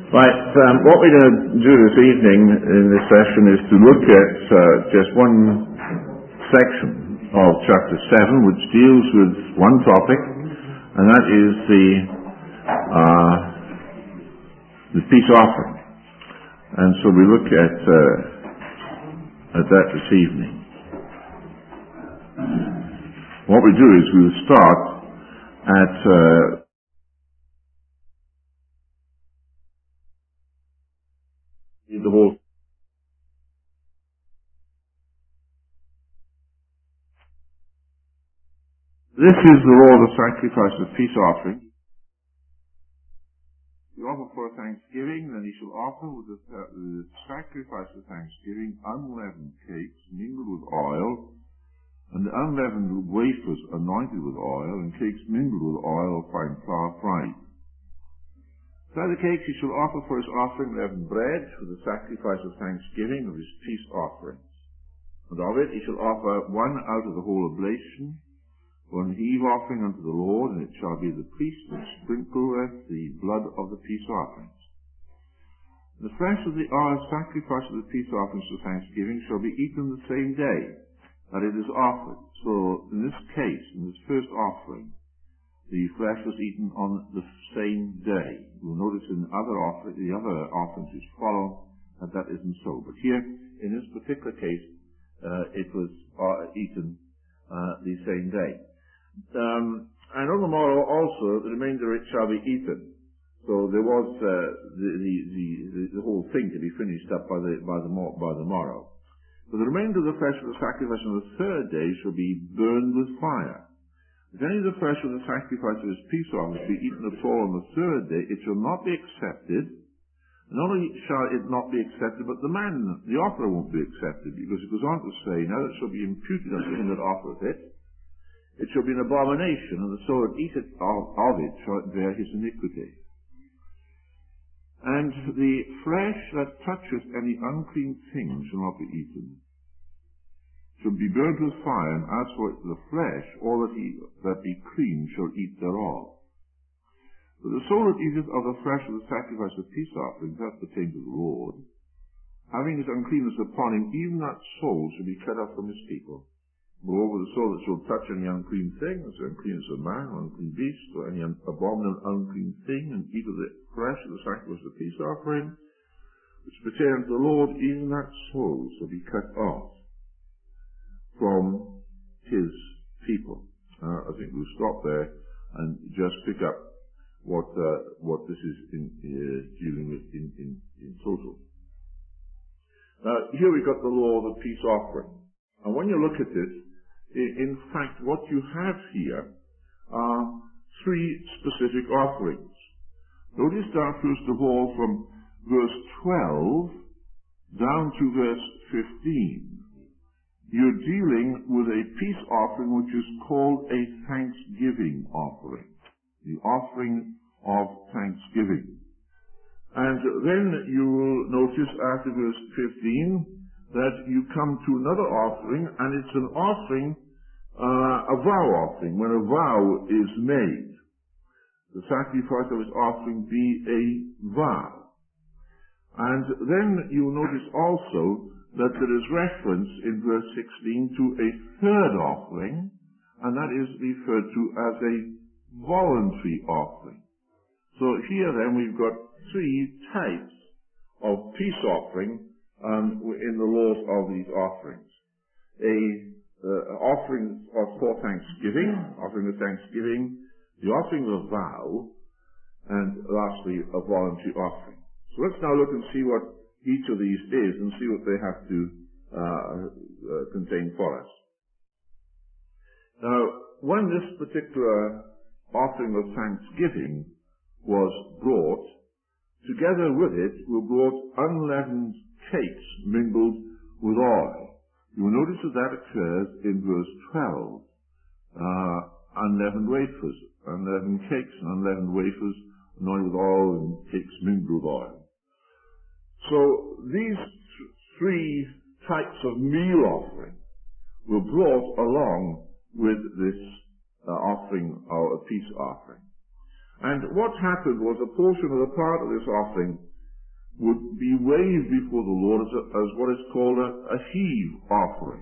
Right, what we're going to do this evening in this session is to look at just one section of chapter 7, which deals with one topic, and that is the peace offering. And so we look at that this evening. What we do is we'll start at the whole. This is the law of the sacrifice of peace offering. You offer for thanksgiving, then you shall offer with the sacrifice of thanksgiving unleavened cakes mingled with oil, and unleavened wafers anointed with oil, and cakes mingled with oil of fine flour fried. So the cakes he shall offer for his offering leavened bread, for the sacrifice of thanksgiving of his peace offerings. And of it he shall offer one out of the whole oblation, for an heave offering unto the Lord, and it shall be the priest that sprinkleth the blood of the peace offerings. The flesh of the sacrifice of the peace offerings for thanksgiving shall be eaten the same day that it is offered. So in this case, in this first offering, the flesh was eaten on the same day. You'll notice in the other offerings which follow that isn't so. But here, in this particular case, it was eaten the same day. And on the morrow also, the remainder of it shall be eaten. So there was the whole thing to be finished up by the morrow. But the remainder of the flesh of the sacrifice on the third day shall be burned with fire. If any of the flesh of the sacrifice of his peace offerings be eaten at all on the third day, it shall not be accepted. Not only shall it not be accepted, but the offerer won't be accepted, because it goes on to say, now it shall be imputed unto him that offereth it. It shall be an abomination, and the soul that eateth of it shall bear his iniquity. And the flesh that toucheth any unclean thing shall not be eaten. Shall be burnt with fire, and as for the flesh, all that be clean shall eat thereof. But the soul that eateth of the flesh of the sacrifice of peace offerings, that pertains to the Lord, having his uncleanness upon him, even that soul shall be cut off from his people. Moreover, the soul that shall touch any unclean thing, as the uncleanness of man, or unclean beast, or any abominable unclean thing, and eat of the flesh of the sacrifice of peace offering, which pertains to the Lord, even that soul shall be cut off from his people. I think we'll stop there and just pick up what this is dealing with in total. Now, here we've got the law of the peace offering. And when you look at it, in fact, what you have here are three specific offerings. Notice down first of all from verse 12 down to verse 15. You're dealing with a peace offering which is called a thanksgiving offering. The offering of thanksgiving. And then you will notice after verse 15 that you come to another offering, and it's an offering, a vow offering, when a vow is made. The sacrifice of his offering be a vow. And then you will notice also that there is reference in verse 16 to a third offering, and that is referred to as a voluntary offering. So here then we've got three types of peace offering in the laws of these offerings. Offering for thanksgiving, offering of thanksgiving, the offering of a vow, and lastly a voluntary offering. So let's now look and see what each of these is and see what they have to contain for us. Now, when this particular offering of thanksgiving was brought, together with it were brought unleavened cakes mingled with oil. You will notice that occurs in verse 12. Unleavened wafers, unleavened cakes and unleavened wafers anointed with oil and cakes mingled with oil. So these three types of meal offering were brought along with this offering, or a peace offering. And what happened was a portion of the part of this offering would be waved before the Lord as what is called a heave offering.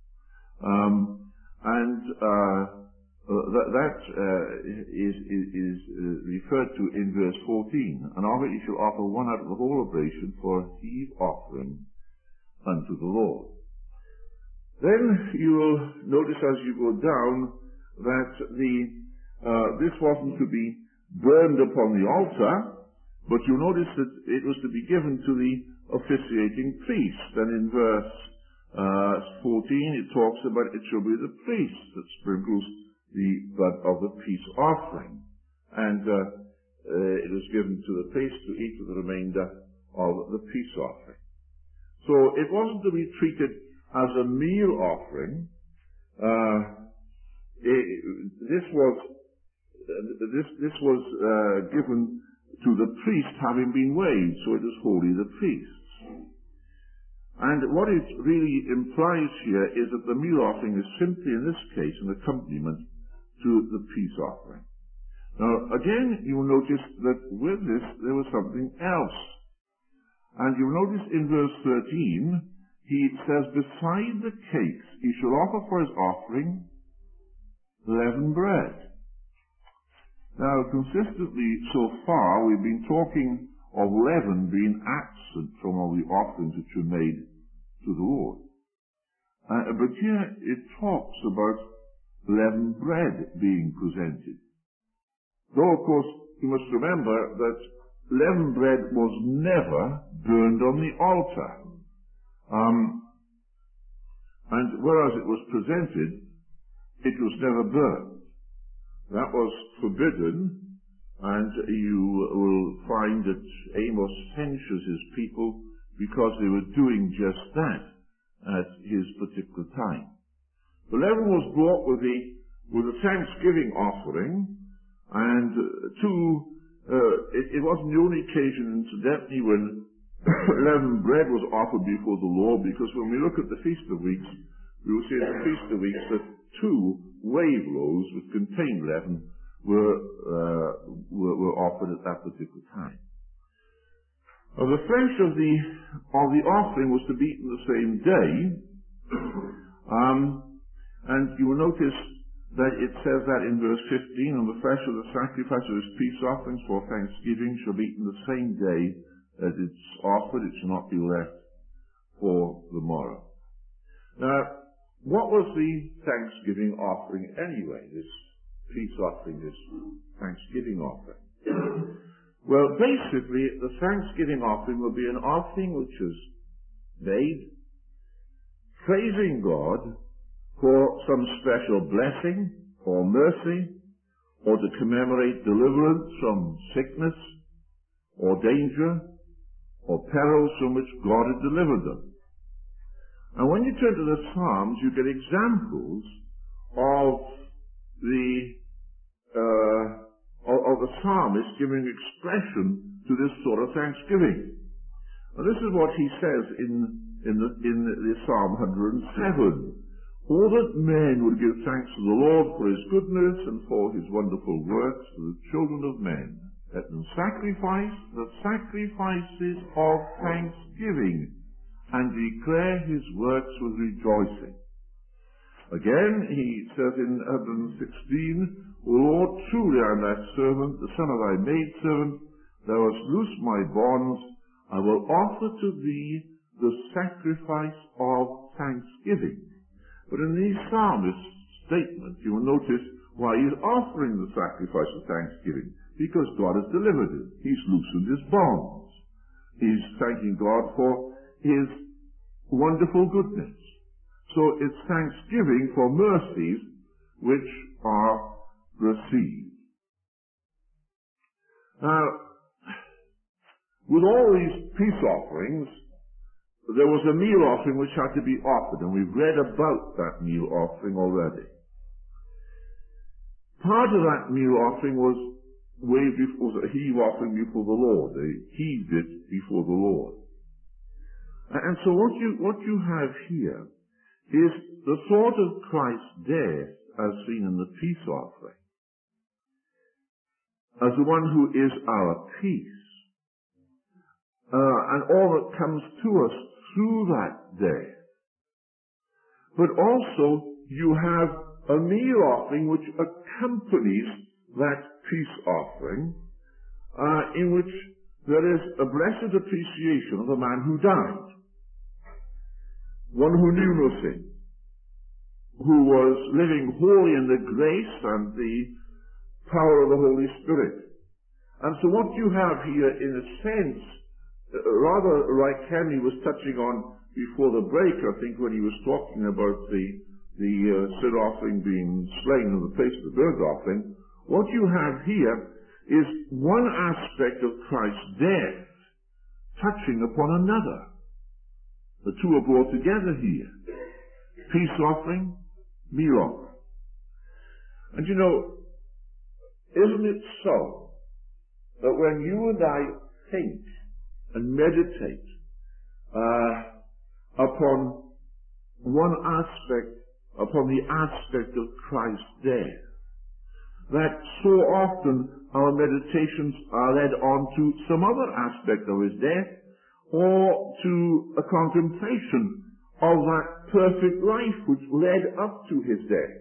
That is referred to in verse 14. And of it you shall offer one out of the whole oblation for a heave offering unto the Lord. Then you will notice as you go down that this wasn't to be burned upon the altar, but you notice that it was to be given to the officiating priest. And in verse 14 it talks about it shall be the priest that sprinkles the blood of the peace offering. And it was given to the priest to eat of the remainder of the peace offering. So it wasn't to be treated as a meal offering. This was given to the priest having been weighed, so it was wholly the priest's. And what it really implies here is that the meal offering is simply, in this case, an accompaniment to the peace offering. Now, again, you will notice that with this, there was something else. And you'll notice in verse 13, he says, beside the cakes, he shall offer for his offering leavened bread. Now, consistently so far, we've been talking of leaven being absent from all the offerings which were made to the Lord. But here it talks about leavened bread being presented. Though, of course, you must remember that leavened bread was never burned on the altar. And whereas it was presented, it was never burned. That was forbidden, and you will find that Amos censures his people because they were doing just that at his particular time. The leaven was brought with the thanksgiving offering, and it wasn't the only occasion, incidentally, when leavened bread was offered before the Lord, because when we look at the Feast of Weeks, we will see at the Feast of Weeks that 2 wave loaves which contained leaven were offered at that particular time. Now, the flesh of the offering was to be eaten the same day, and you will notice that it says that in verse 15, and the flesh of the sacrifice of his peace offerings for thanksgiving shall be eaten the same day as it's offered, it shall not be left for the morrow. Now, what was the thanksgiving offering anyway, this peace offering, this thanksgiving offering? Well, basically, the thanksgiving offering will be an offering which is made praising God for some special blessing or mercy, or to commemorate deliverance from sickness or danger or perils from which God had delivered them. And when you turn to the Psalms, you get examples of the psalmist giving expression to this sort of thanksgiving. Now, this is what he says in the Psalm 107. Oh, that men would give thanks to the Lord for his goodness and for his wonderful works to the children of men. Let them sacrifice the sacrifices of thanksgiving and declare his works with rejoicing. Again, he says in 116, O Lord, truly I am thy servant, the son of thy maidservant. Thou hast loosed my bonds. I will offer to thee the sacrifice of thanksgiving. But in the psalmist's statement, you will notice why he's offering the sacrifice of thanksgiving. Because God has delivered him. He's loosened his bonds. He's thanking God for his wonderful goodness. So it's thanksgiving for mercies which are received. Now, with all these peace offerings, there was a meal offering which had to be offered, and we've read about that meal offering already. Part of that meal offering was a heave offering before the Lord. They heaved it before the Lord. And so what you have here is the thought of Christ's death as seen in the peace offering, as the one who is our peace. and all that comes to us through that day. But also, you have a meal offering which accompanies that peace offering, in which there is a blessed appreciation of the man who died, one who knew no sin, who was living wholly in the grace and the power of the Holy Spirit. And so what you have here, in a sense, rather like Henry was touching on before the break, I think, when he was talking about the sin offering being slain in the place of the burnt offering, what you have here is one aspect of Christ's death touching upon another. The two are brought together here. Peace offering, meal offering. And you know, isn't it so that when you and I think and meditate upon one aspect, upon the aspect of Christ's death, that so often our meditations are led on to some other aspect of his death, or to a contemplation of that perfect life which led up to his death.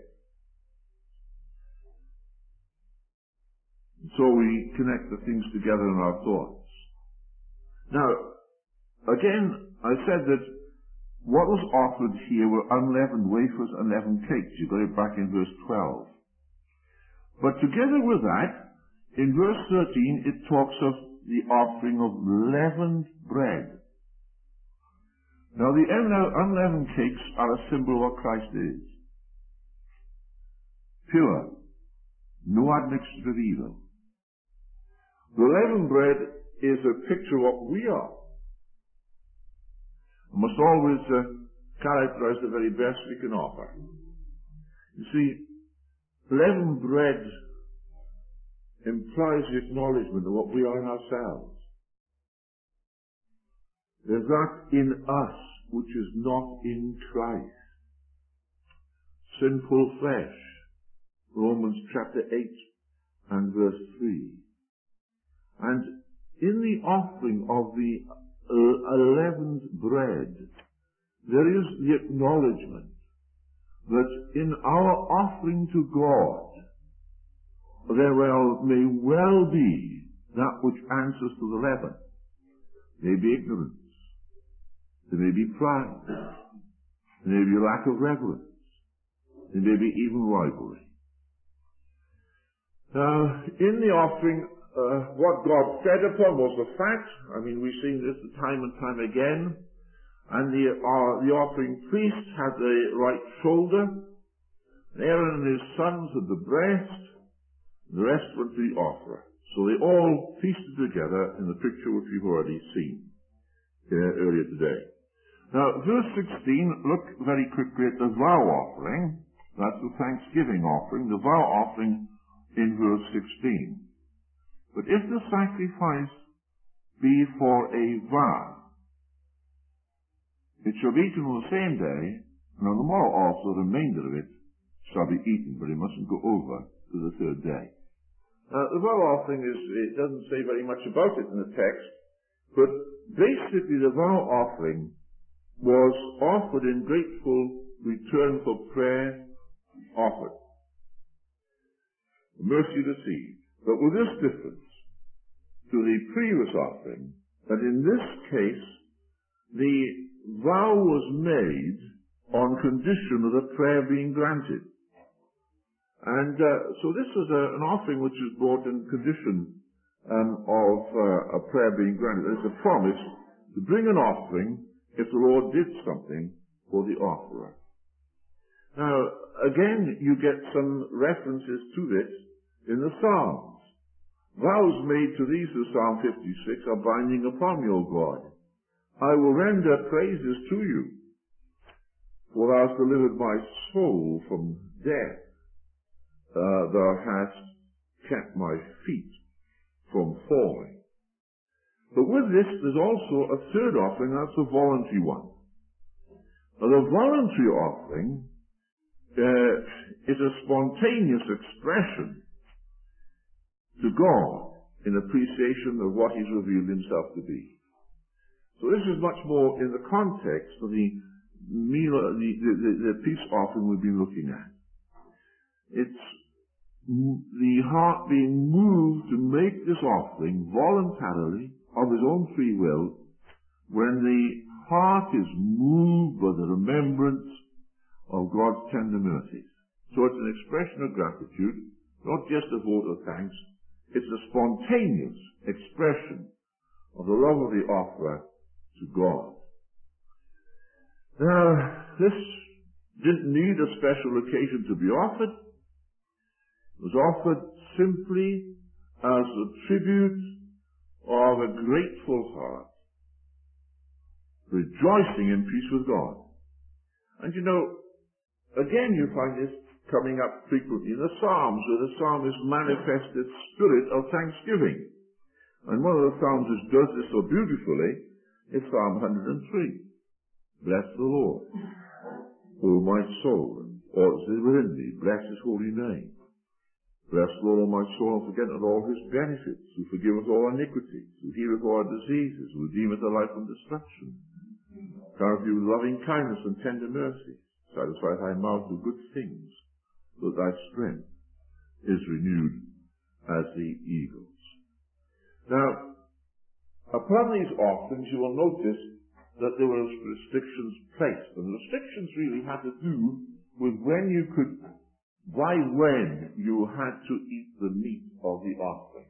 So we connect the things together in our thoughts. Now, again, I said that what was offered here were unleavened wafers, unleavened cakes. You got it back in verse 12. But together with that, in verse 13, it talks of the offering of leavened bread. Now, the unleavened cakes are a symbol of what Christ is. Pure. No admixture of evil. The leavened bread is a picture of what we are. We must always characterize the very best we can offer. You see, leavened bread implies the acknowledgement of what we are in ourselves. There's that in us which is not in Christ. Sinful flesh. Romans chapter 8 and verse 3. And in the offering of the leavened bread, there is the acknowledgement that in our offering to God, there may well be that which answers to the leaven. There may be ignorance. There may be pride. There may be lack of reverence. There may be even rivalry. Now, in the offering, what God fed upon was the fat. I mean, we've seen this time and time again. And the offering priest had the right shoulder. Aaron and his sons had the breast. The rest went to the offerer. So they all feasted together in the picture which we've already seen earlier today. Now, verse 16, look very quickly at the vow offering. That's the thanksgiving offering, the vow offering in verse 16. But if the sacrifice be for a vow, it shall be eaten on the same day, and on the morrow also the remainder of it shall be eaten, but it mustn't go over to the third day. The vow offering it doesn't say very much about it in the text, but basically the vow offering was offered in grateful return for prayer offered. Mercy received. But with this difference to the previous offering, that in this case, the vow was made on condition of the prayer being granted. And so this is an offering which is brought in condition of a prayer being granted. There's a promise to bring an offering if the Lord did something for the offerer. Now, again, you get some references to this in the Psalms. Vows made to these, the Psalm 56, are binding upon me, O God. I will render praises to you, for thou hast delivered my soul from death. Thou hast kept my feet from falling. But with this, there's also a third offering, that's a voluntary one. Now, the voluntary offering is a spontaneous expression to God in appreciation of what he's revealed himself to be. So this is much more in the context of the meal, the peace offering we've been looking at. It's the heart being moved to make this offering voluntarily of his own free will when the heart is moved by the remembrance of God's tender mercies. So it's an expression of gratitude, not just a vote of thanks. It's a spontaneous expression of the love of the offerer to God. Now, this didn't need a special occasion to be offered. It was offered simply as a tribute of a grateful heart, rejoicing in peace with God. And you know, again you find this coming up frequently in the Psalms, where the psalmist manifests its spirit of thanksgiving. And one of the Psalms that does this so beautifully is Psalm 103. Bless the Lord, O my soul, and all that is within thee, bless his holy name. Bless the Lord, O my soul, and forget not all his benefits, who forgiveth all iniquities, who healeth all our diseases, who redeemeth our life from destruction. Crowneth thee with loving kindness and tender mercy, satisfy thy mouth with good things, so that thy strength is renewed as the eagles. Now, upon these offerings you will notice that there were restrictions placed, and the restrictions really had to do with when you had to eat the meat of the offering.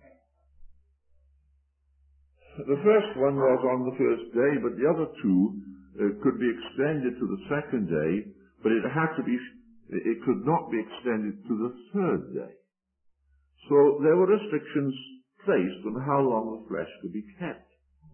The first one was on the first day, but the other two could be extended to the second day, but it could not be extended to the third day. So there were restrictions placed on how long the flesh could be kept.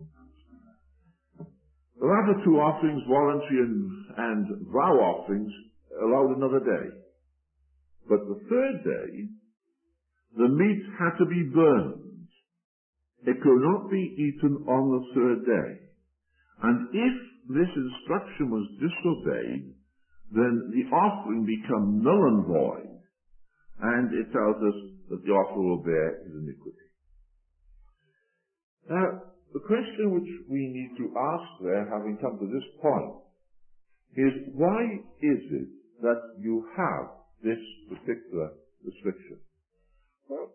The latter two offerings, voluntary and vow offerings, allowed another day. But the third day, the meat had to be burned. It could not be eaten on the third day. And if this instruction was disobeyed, then the offering becomes null and void, and it tells us that the offerer will bear his iniquity. Now, the question which we need to ask there, having come to this point, is why is it that you have this particular restriction? Well,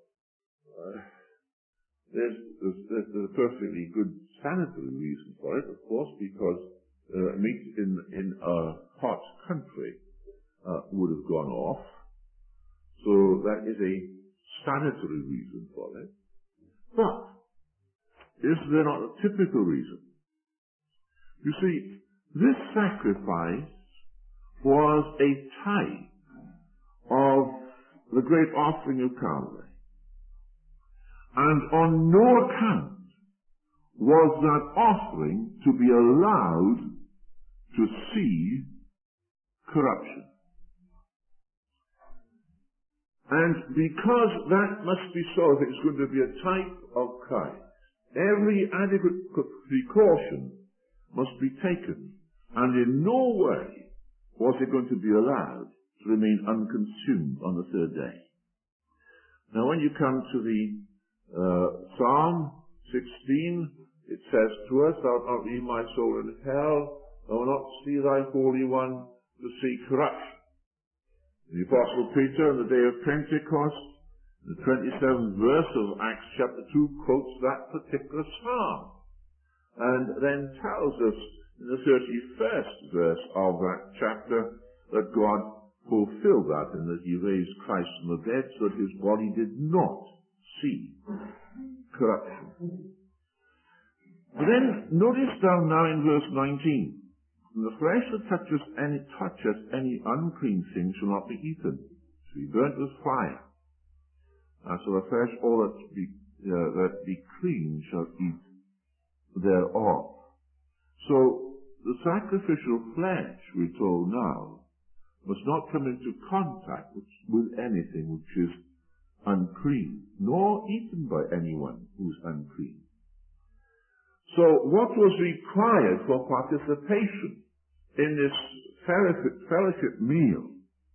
there's a perfectly good sanitary reason for it, of course, because meat in a hot country would have gone off. So that is a sanitary reason for it. But is there not a typical reason? You see, this sacrifice was a type of the great offering of Calvary. And on no account was that offering to be allowed to see corruption. And because that must be so, if it's going to be a type of Christ, every adequate precaution must be taken, and in no way was it going to be allowed to remain unconsumed on the third day. Now when you come to the Psalm 16, it says to us, "Thou wilt not leave my soul in hell, thou wilt not see thy Holy One to see corruption." The Apostle Peter on the day of Pentecost, the 27th verse of Acts chapter 2, quotes that particular psalm, and then tells us in the 31st verse of that chapter that God fulfilled that, and that he raised Christ from the dead so that his body did not see corruption. But then notice down now in verse 19, "The flesh that toucheth any unclean thing shall not be eaten, shall be burnt with fire. And so the flesh, all that be clean shall eat thereof." So the sacrificial flesh, we're told now, must not come into contact with anything which is unclean, nor eaten by anyone who's unclean. So what was required for participation in this fellowship meal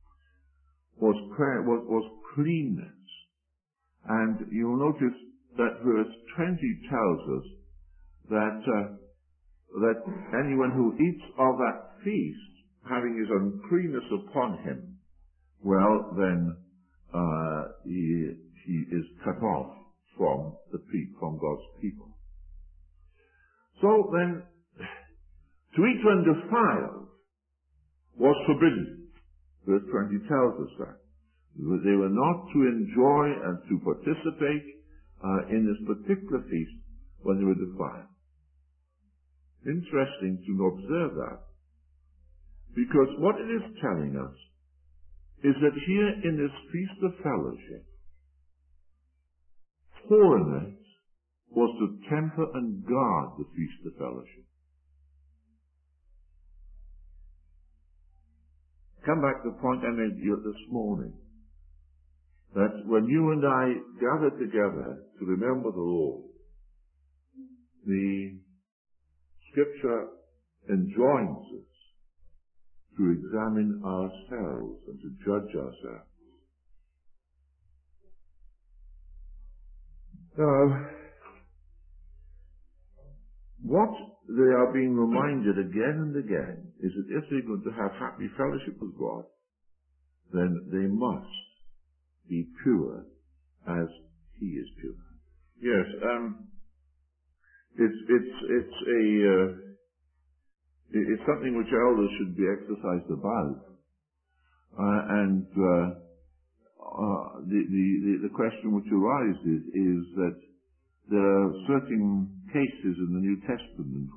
was cleanness. And you'll notice that verse 20 tells us that that anyone who eats of that feast, having his uncleanness upon him, well, then he is cut off from God's people. So then, to eat when defiled was forbidden. Verse 20 tells us that. They were not to enjoy and to participate in this particular feast when they were defiled. Interesting to observe that, because what it is telling us is that here in this Feast of Fellowship, holiness was to temper and guard the Feast of Fellowship. Come back to the point I made this morning, that when you and I gather together to remember the Lord, the Scripture enjoins us to examine ourselves and to judge ourselves. Now, what they are being reminded again and again is that if they're going to have happy fellowship with God, then they must be pure as He is pure. Yes, it's something which elders should be exercised about, and the question which arises is that there are certain cases in the New Testament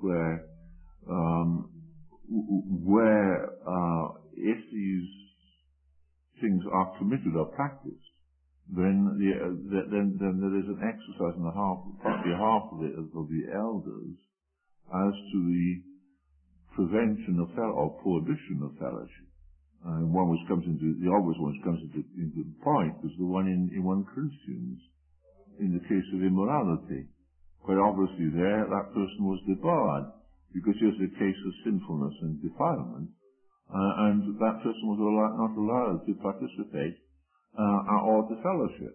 where if these things are committed or practiced, then there is an exercise on behalf of the elders as to the prevention of or prohibition of fellowship. One which comes into the obvious one which comes into point is the one in 1 Corinthians in the case of immorality. Quite obviously there that person was debarred because here's a case of sinfulness and defilement, and that person was not allowed to participate or to fellowship.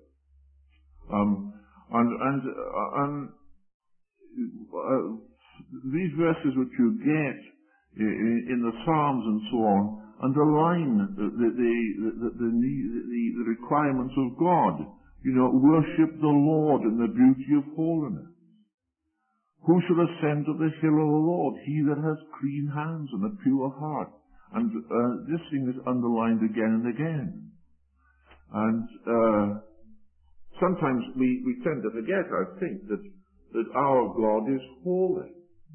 These verses which you get in the Psalms and so on underline the requirements of God. Worship the Lord in the beauty of holiness. Who shall ascend to the hill of the Lord? He that has clean hands and a pure heart. And this thing is underlined again and again. And sometimes we tend to forget, I think, that our God is holy.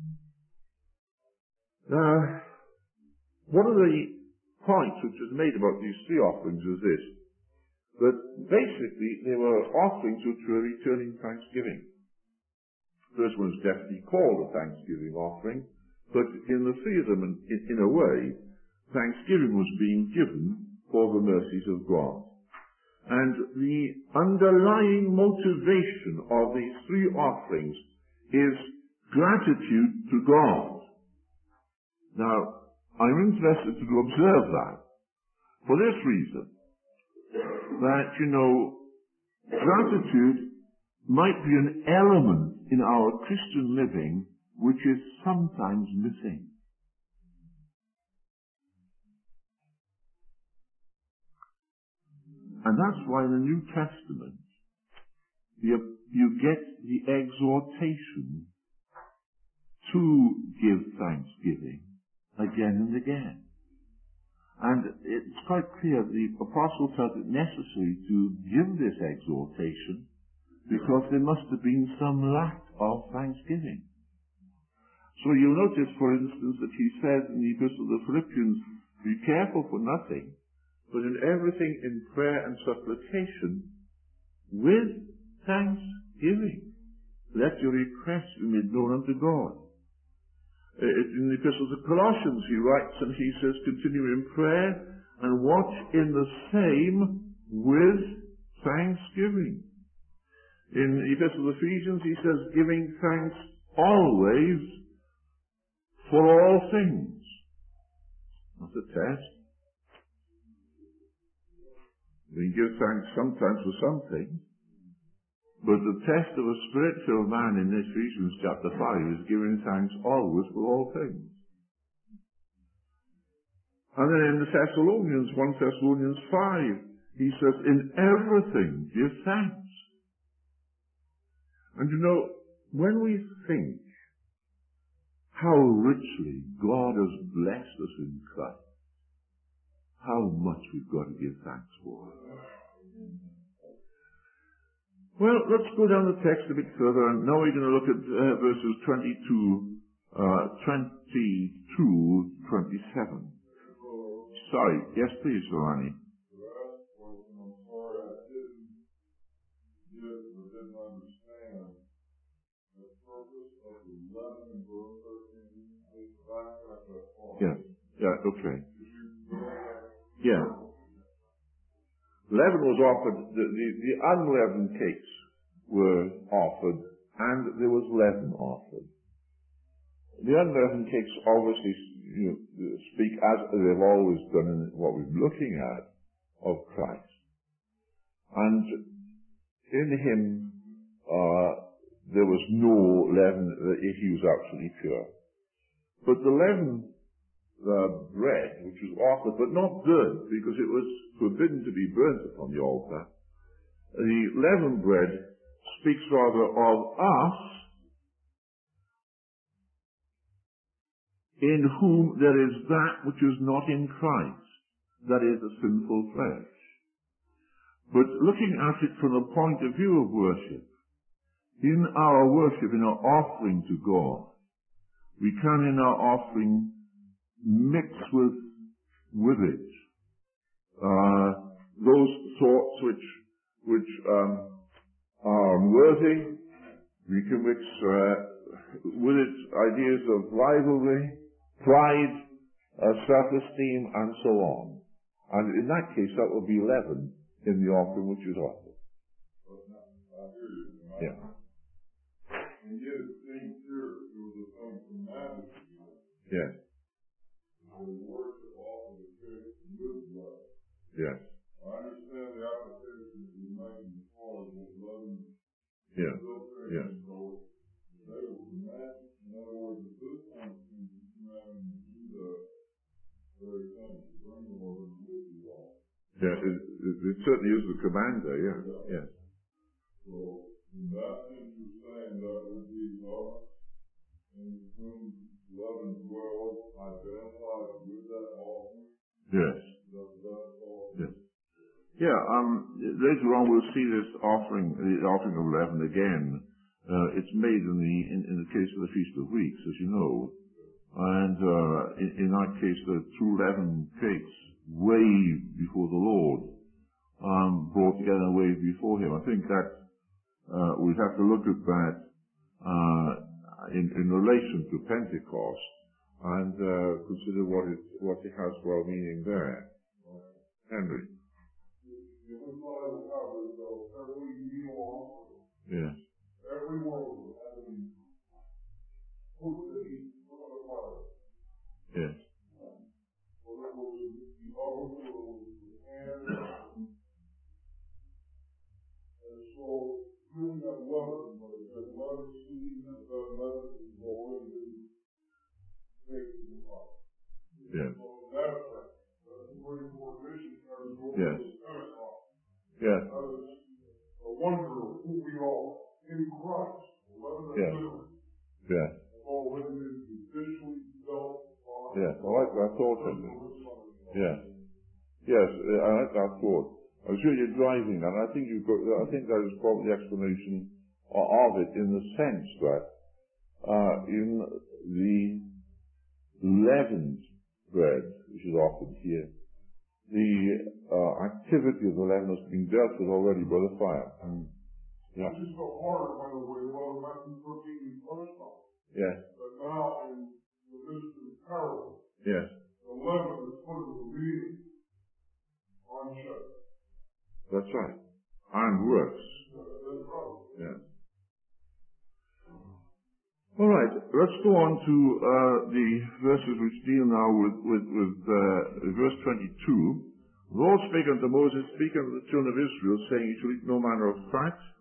One of the points which is made about these three offerings is this, that basically they were offerings which were returning thanksgiving. The first one is definitely called a thanksgiving offering, but in the three of them, in a way, thanksgiving was being given for the mercies of God. And the underlying motivation of these three offerings is gratitude to God. Now, I'm interested to observe that for this reason, that, gratitude might be an element in our Christian living which is sometimes missing. And that's why in the New Testament you get the exhortation to give thanksgiving again and again. And it's quite clear the apostle felt it necessary to give this exhortation because there must have been some lack of thanksgiving. So you'll notice, for instance, that he says in the Epistle to the Philippians, be careful for nothing, but in everything in prayer and supplication, with thanksgiving, let your requests be made known unto God. In the Epistle to Colossians, he writes and he says, continue in prayer and watch in the same with thanksgiving. In the Epistle to Ephesians, he says, giving thanks always for all things. That's a test. We give thanks sometimes for some things, But the test of a spirit-filled man in Ephesians chapter 5 is giving thanks always for all things. And then in the Thessalonians, 1 Thessalonians 5, he says, in everything give thanks. And you know, when we think how richly God has blessed us in Christ, how much we've got to give thanks for. Well, let's go down the text a bit further, and now we're going to look at verses 22, 27. Sorry, yes please, Ronnie. Yeah, okay. Yeah. Leaven was offered, the unleavened cakes were offered, and there was leaven offered. The unleavened cakes obviously speak, as they've always done in what we're looking at, of Christ. And in him, there was no leaven, he was absolutely pure. But the leaven bread, which was offered, but not burnt, because it was forbidden to be burnt upon the altar. The leavened bread speaks rather of us, in whom there is that which is not in Christ, that is, a sinful flesh. But looking at it from the point of view of worship, in our worship, in our offering to God, we can in our offering mix with it those thoughts which are unworthy. We can mix with it ideas of rivalry, pride, self-esteem, and so on. And in that case, that will be leaven in the offering which is offered. Yeah. And yet it seems here it was a thing commanded to you. Yes. The worship offered the faith with blood. Yes. I understand the application that you're making as far as the blood and yeah. Yeah. So they were commanded. In other words, at this point, you commanded to do the very thing, to bring the Lord and with you all. Yeah, it certainly is the commander, yeah. Yes. So, in that sense, you're saying that would be love, in whom love and dwell identified with that offering? Yes. Yes. Yeah, later on we'll see this offering, the offering of leaven again. It's made in the case of the Feast of Weeks, as you know. And in that case, the 2 leavened cakes waved before the Lord, brought together and waved before him. I think that we have to look at that in relation to Pentecost and consider what it has for our meaning there. Henry. Yes. Everyone having put the heat on the fire. Yes. And so, doing that love, that love seed, that love is going to take the fire. Yes. So that's the very motivation carries over Yes. to Pentecost. Yes. That is a wonder of who we are in Christ. Yes. Yes. Already been judicially developed. Yes, I like that thought, Henry. Yes. Yes, I like that thought. I'm sure you're driving that. I think that is probably the explanation of it, in the sense that in the leavened bread, which is offered here, the activity of the leaven has been dealt with already by the fire. Yeah. Which is so hard, by the way, well, Matthew 13 we first on. Yes. But now in the midst of the parable, Yes. the leaven is put in the meeting on check. That's right. And works. That's right. Yes. All right. Let's go on to the verses which deal now with verse 22. The Lord spake unto Moses, speak unto the children of Israel, saying, You shall eat no manner of fat,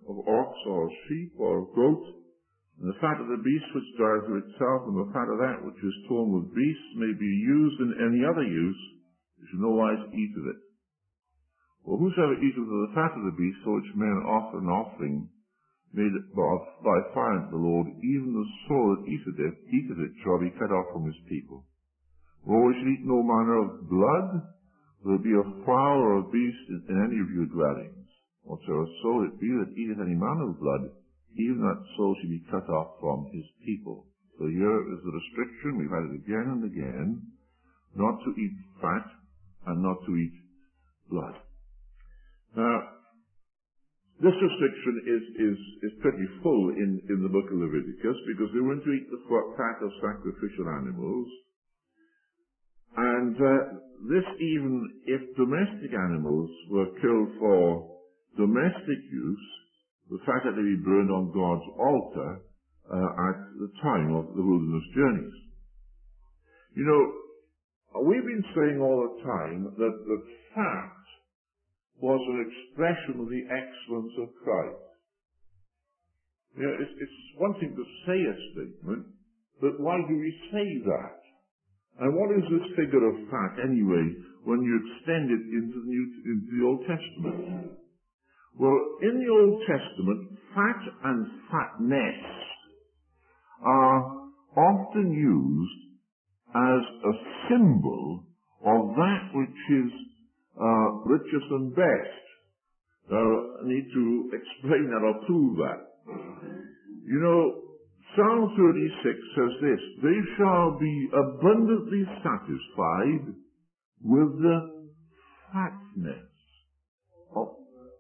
of ox or sheep or goat, and the fat of the beast which dies of itself, and the fat of that which is torn with beasts may be used in any other use, you should no wise eat of it. For whosoever eateth of the fat of the beast, for which men offer an offering made by fire unto the Lord, even the soul that eateth it shall be cut off from his people. For we should eat no manner of blood, whether it be of fowl or of beast, in any of your dwellings. Whatsoever soul it be that eateth any manner of blood, even that soul should be cut off from his people. So here is the restriction, we've had it again and again, not to eat fat and not to eat blood. Now, this restriction is pretty full in the book of Leviticus, because they weren't to eat the fat of sacrificial animals. And this, even if domestic animals were killed for domestic use, the fat had to be burned on God's altar at the time of the wilderness journeys. You know, we've been saying all the time that fat was an expression of the excellence of Christ. You know, it's one thing to say a statement, but why do we say that? And what is this figure of fat anyway when you extend it into the Old Testament? Well, in the Old Testament, fat and fatness are often used as a symbol of that which is richest and best. I need to explain that or prove that. You know, Psalm 36 says this, they shall be abundantly satisfied with the fatness of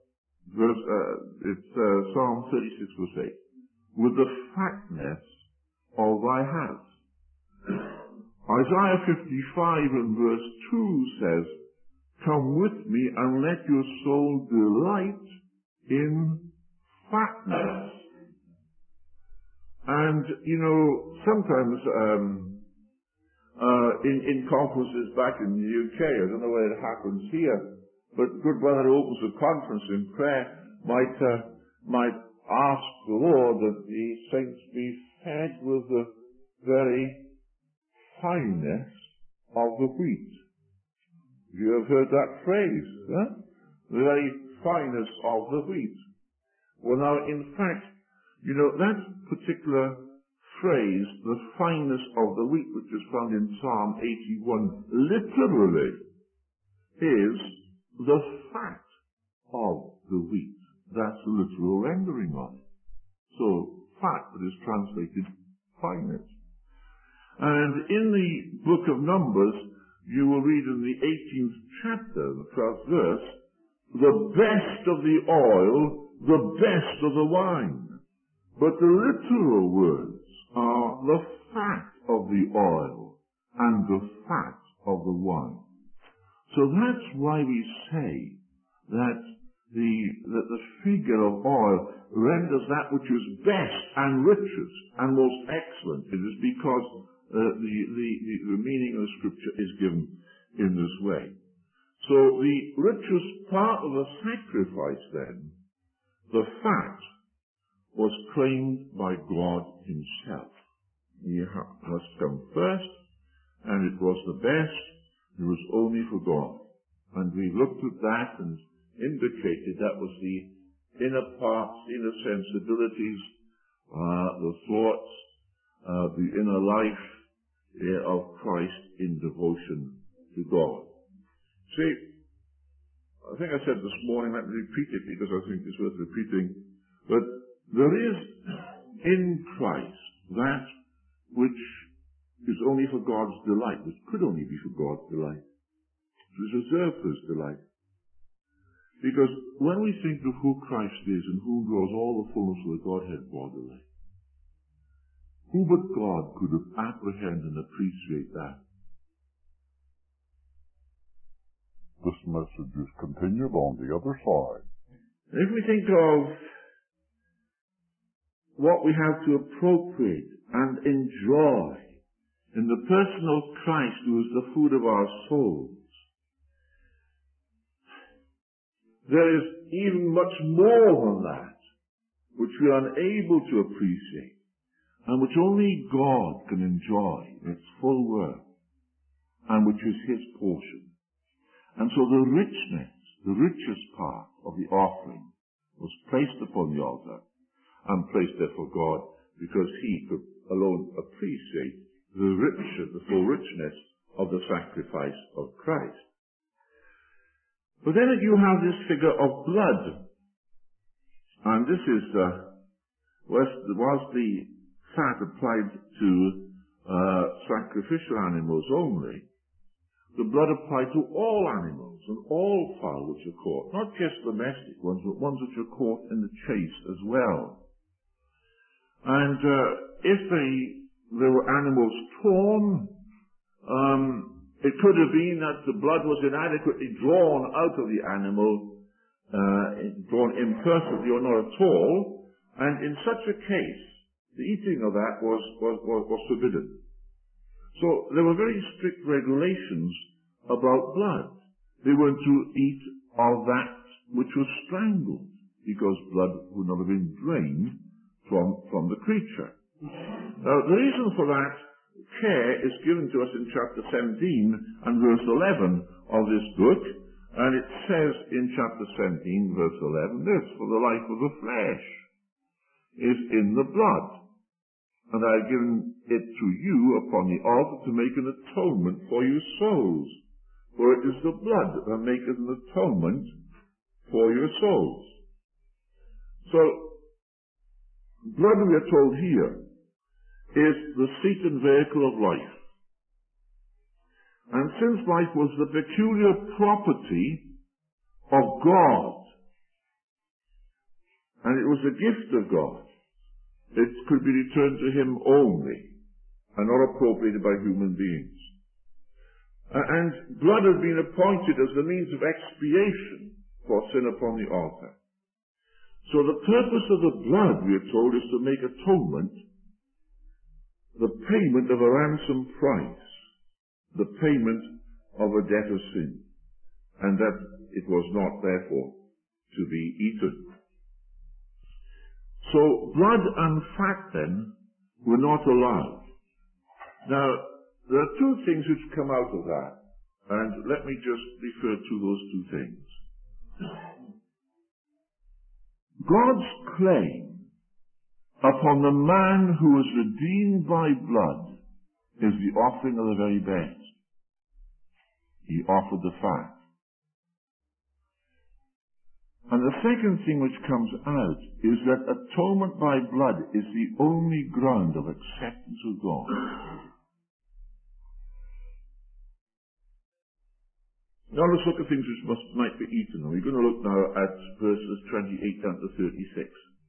it's Psalm 36 verse 8. With the fatness of thy house. Isaiah 55 and verse 2 says, come with me and let your soul delight in fatness. And, you know, sometimes in conferences back in the UK, I don't know whether it happens here, but good brother who opens a conference in prayer might ask the Lord that the saints be fed with the very fineness of the wheat. You have heard that phrase, huh? The very fineness of the wheat. Well now, in fact, you know, that particular phrase, the fineness of the wheat, which is found in Psalm 81, literally is the fat of the wheat. That's the literal rendering of it. So, fat that is translated fineness. And in the book of Numbers, you will read in the 18th chapter, the 12th verse, the best of the oil, the best of the wine. But the literal words are the fat of the oil and the fat of the wine. So that's why we say that the figure of oil renders that which is best and richest and most excellent. It is because the meaning of the scripture is given in this way. So the richest part of the sacrifice then, the fat, was claimed by God himself. He must come first, and it was the best. It was only for God. And we looked at that and indicated that was the inner parts, inner sensibilities, the thoughts, the inner life of Christ in devotion to God. See, I think I said this morning, let me repeat it because I think it's worth repeating, but there is in Christ that which is only for God's delight, which could only be for God's delight. It was reserved for his delight. Because when we think of who Christ is and who draws all the fullness of the Godhead bodily, who but God could have apprehended and appreciate that? This message is continued on the other side. If we think of what we have to appropriate and enjoy in the person of Christ, who is the food of our souls, there is even much more than that which we are unable to appreciate, and which only God can enjoy in its full worth, and which is his portion. And so the richness, the richest part of the offering, was placed upon the altar, and placed there for God, because he could alone appreciate the full richness of the sacrifice of Christ. But then you have this figure of blood. And this is, was the fat applied to sacrificial animals only, the blood applied to all animals and all fowl which are caught, not just domestic ones, but ones which are caught in the chase as well. And if there were animals torn, it could have been that the blood was inadequately drawn out of the animal, drawn imperfectly or not at all, and in such a case, the eating of that was forbidden. So there were very strict regulations about blood. They weren't to eat of that which was strangled, because blood would not have been drained from the creature. Now, the reason for that care is given to us in chapter 17 and verse 11 of this book, and it says in chapter 17, verse 11, this: "For the life of the flesh is in the blood, and I have given it to you upon the altar to make an atonement for your souls. For it is the blood that maketh an atonement for your souls." So, blood, we are told here, is the seat and vehicle of life. And since life was the peculiar property of God, and it was a gift of God, it could be returned to him only, and not appropriated by human beings. And blood has been appointed as the means of expiation for sin upon the altar. So the purpose of the blood, we are told, is to make atonement, the payment of a ransom price, the payment of a debt of sin, and that it was not, therefore, to be eaten. So blood and fat, then, were not allowed. Now, there are two things which come out of that, and let me just refer to those two things. God's claim upon the man who is redeemed by blood is the offering of the very best. He offered the fat. And the second thing which comes out is that atonement by blood is the only ground of acceptance of God. Now let's look at things which might be eaten. We're going to look now at verses 28 down to 36.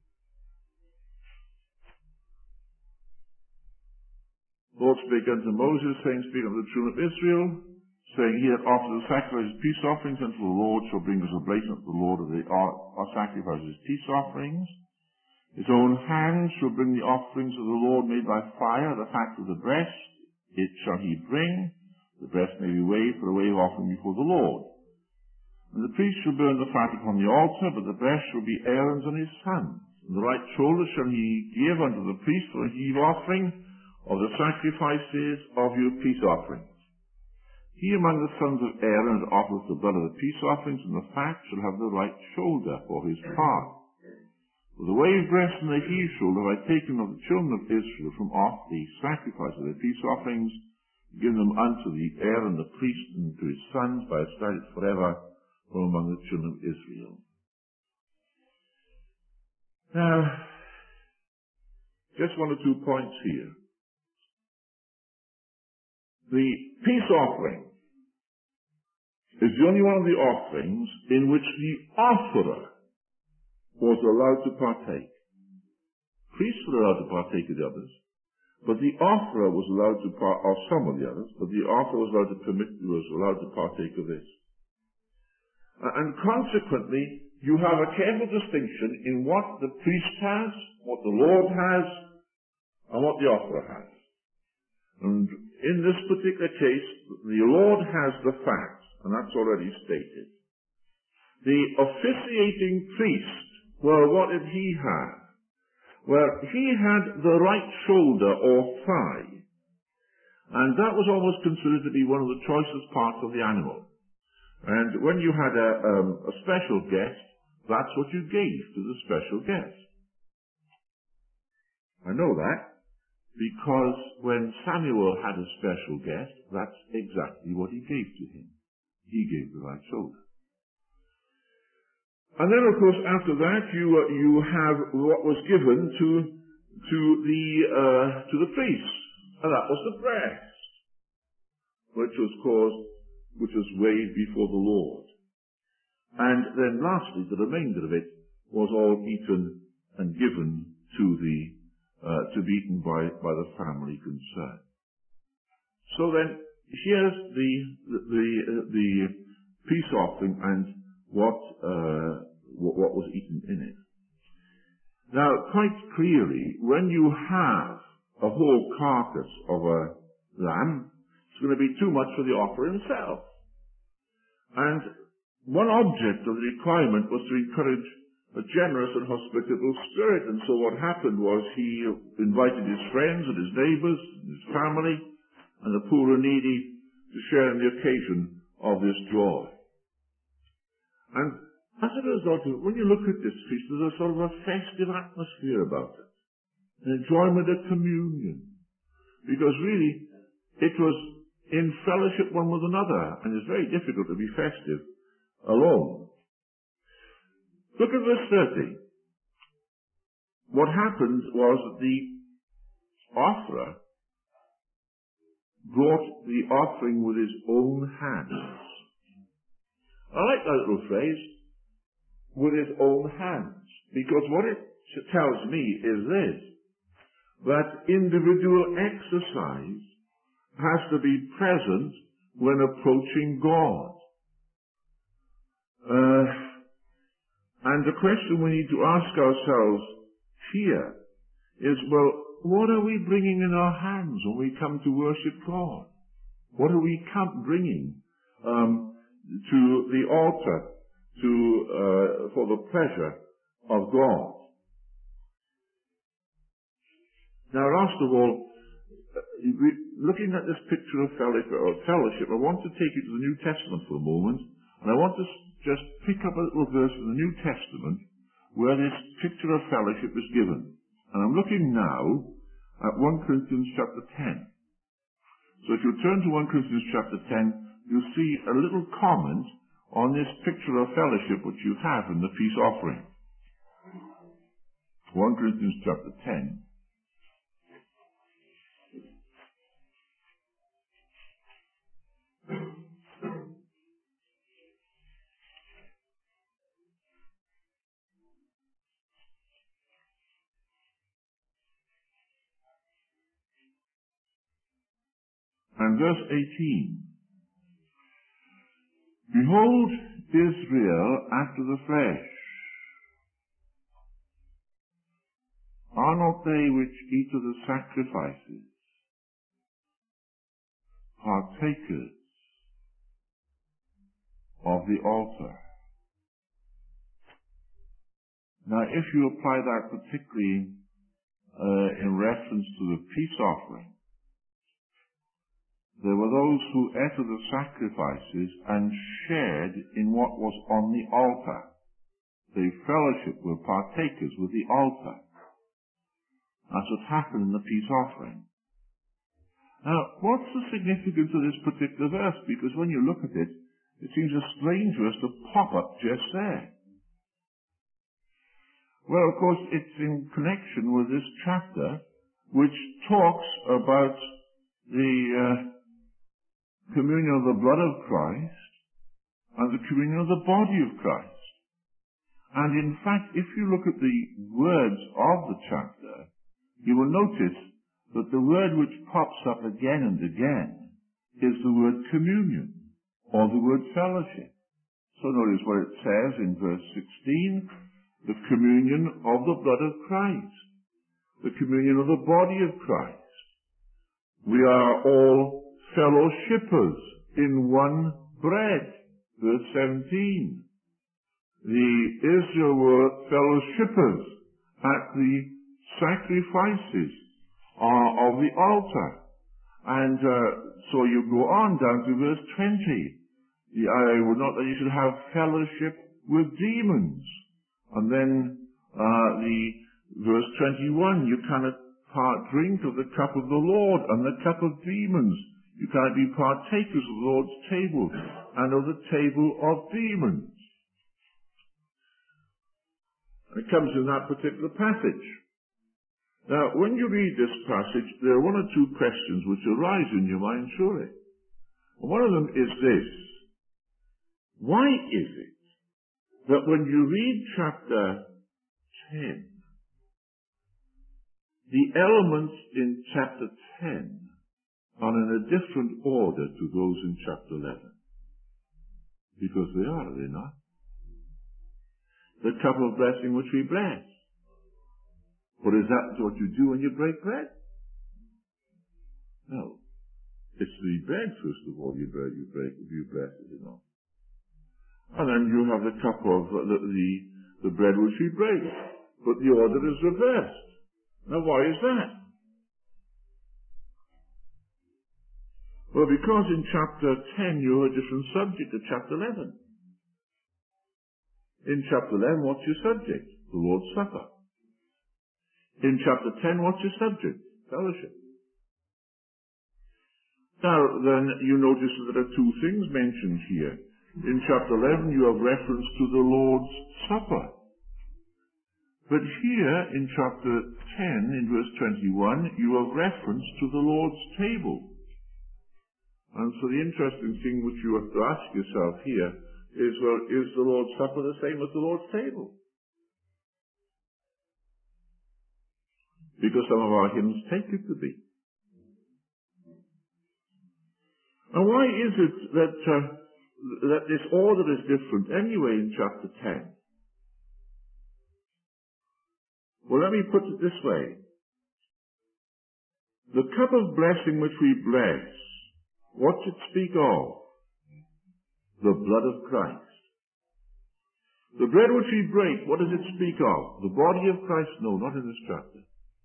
Lord spake unto Moses, saying, Speak unto the children of Israel, saying, He that offered the sacrifices peace offerings unto the Lord shall bring us oblation unto the Lord of our sacrifices peace offerings. His own hand shall bring the offerings of the Lord made by fire, the fat of the breast, it shall he bring. The breast may be waved for a wave offering before the Lord. And the priest shall burn the fat upon the altar, but the breast shall be Aaron's and his sons. And the right shoulder shall he give unto the priest for a heave offering of the sacrifices of your peace offerings. He among the sons of Aaron that offereth the blood of the peace offerings and the fat shall have the right shoulder for his part. For the wave breast and the heave shoulder have I taken of the children of Israel from off the sacrifice of their peace offerings, given them unto the Aaron the priest and to his sons by establish forever from among the children of Israel. Now, just one or 2 points here. The peace offering is the only one of the offerings in which the offerer was allowed to partake. Priests were allowed to partake of the others, but the offerer was allowed to of some of the others, but the offerer was allowed to partake of this. And consequently, you have a careful distinction in what the priest has, what the Lord has, and what the offerer has. And in this particular case, the Lord has the fat, and that's already stated. The officiating priest, well, what did he have? Well, he had the right shoulder or thigh, and that was almost considered to be one of the choicest parts of the animal. And when you had a special guest, that's what you gave to the special guest. I know that because when Samuel had a special guest, that's exactly what he gave to him. He gave the right shoulder. And then, of course, after that, you have what was given to the priest, and that was the breast, which was weighed before the Lord. And then, lastly, the remainder of it was all eaten and given to be eaten by the family concerned. So then, here's the peace offering and what was eaten in it. Now, quite clearly, when you have a whole carcass of a lamb, it's going to be too much for the offerer himself. And one object of the requirement was to encourage a generous and hospitable spirit. And so what happened was he invited his friends and his neighbors, and his family, and the poor and needy to share in the occasion of this joy. And as a result of it, when you look at this feast, there's a sort of a festive atmosphere about it. An enjoyment of communion. Because really, it was in fellowship one with another, and it's very difficult to be festive alone. Look at verse 30. What happened was that the offerer brought the offering with his own hands. I like that little phrase, with his own hands, because what it tells me is this, that individual exercise has to be present when approaching God. And the question we need to ask ourselves here is, well, what are we bringing in our hands when we come to worship God? What are we bringing to the altar for the pleasure of God? Now, last of all, looking at this picture of fellowship, I want to take you to the New Testament for a moment, and I want to just pick up a little verse in the New Testament where this picture of fellowship is given. And I'm looking now at 1 Corinthians chapter 10. So if you turn to 1 Corinthians chapter 10, you'll see a little comment on this picture of fellowship which you have in the peace offering. 1 Corinthians chapter 10. And verse 18. Behold Israel after the flesh. Are not they which eat of the sacrifices partakers of the altar? Now, if you apply that particularly in reference to the peace offering, there were those who ate of the sacrifices and shared in what was on the altar. They fellowship were partakers with the altar. That's what happened in the peace offering. Now, what's the significance of this particular verse? Because when you look at it, it seems a strange verse to pop up just there. Well, of course, it's in connection with this chapter, which talks about the communion of the blood of Christ and the communion of the body of Christ. And in fact, if you look at the words of the chapter, you will notice that the word which pops up again and again is the word communion, or the word fellowship. So notice what it says in verse 16, the communion of the blood of Christ, the communion of the body of Christ. We are all fellowshippers in one bread. Verse 17. The Israel were fellowshippers at the sacrifices of the altar. And so you go on down to verse 20. I would not that you should have fellowship with demons. And then the verse 21, you cannot drink of the cup of the Lord and the cup of demons. You cannot be partakers of the Lord's table and of the table of demons. It comes in that particular passage. Now, when you read this passage, there are one or two questions which arise in your mind, surely. And one of them is this. Why is it that when you read chapter 10, the elements in chapter 10 are in a different order to those in chapter 11? Because they are they not? The cup of blessing which we bless. But is that what you do when you break bread? No. It's the bread, first of all, you bless, is it not? And then you have the cup of the bread which we break. But the order is reversed. Now why is that? Well, because in chapter 10 you have a different subject to chapter 11. In chapter 11, what's your subject? The Lord's Supper. In chapter 10, what's your subject? Fellowship. Now, then, you notice that there are two things mentioned here. In chapter 11, you have reference to the Lord's Supper. But here, in chapter 10, in verse 21, you have reference to the Lord's table. And so the interesting thing which you have to ask yourself here is, well, is the Lord's Supper the same as the Lord's table? Because some of our hymns take it to be. And why is it that this order is different anyway in chapter 10? Well, let me put it this way. The cup of blessing which we bless, what's it speak of? The blood of Christ. The bread which we break, what does it speak of? The body of Christ? No, not in this chapter.